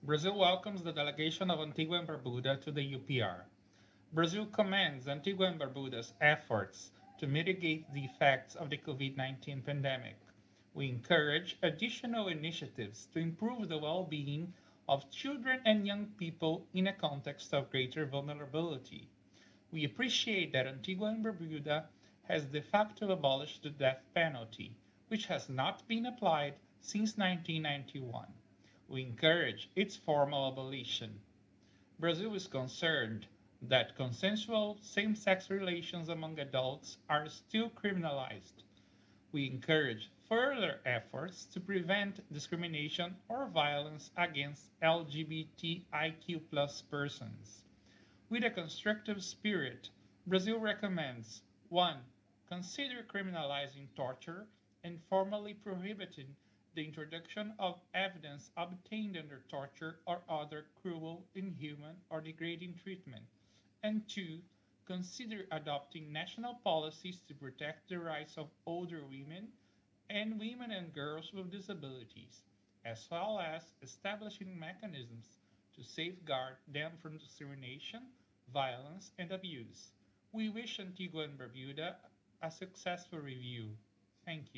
Brazil welcomes the delegation of Antigua and Barbuda to the UPR. Brazil commends Antigua and Barbuda's efforts to mitigate the effects of the COVID-19 pandemic. We encourage additional initiatives to improve the well being of children and young people in a context of greater vulnerability. We appreciate that Antigua and Barbuda has de facto abolished the death penalty, which has not been applied since 1991. We encourage its formal abolition. Brazil is concerned that consensual same sex relations among adults are still criminalized. We encourage further efforts to prevent discrimination or violence against LGBTIQ persons. With a constructive spirit, Brazil recommends 1. Consider criminalizing torture and formally prohibiting the introduction of evidence obtained under torture or other cruel, inhuman, or degrading treatment. And 2. Consider adopting national policies to protect the rights of older women and girls with disabilities, as well as establishing mechanisms to safeguard them from discrimination, violence, and abuse. We wish Antigua and Barbuda a successful review. Thank you.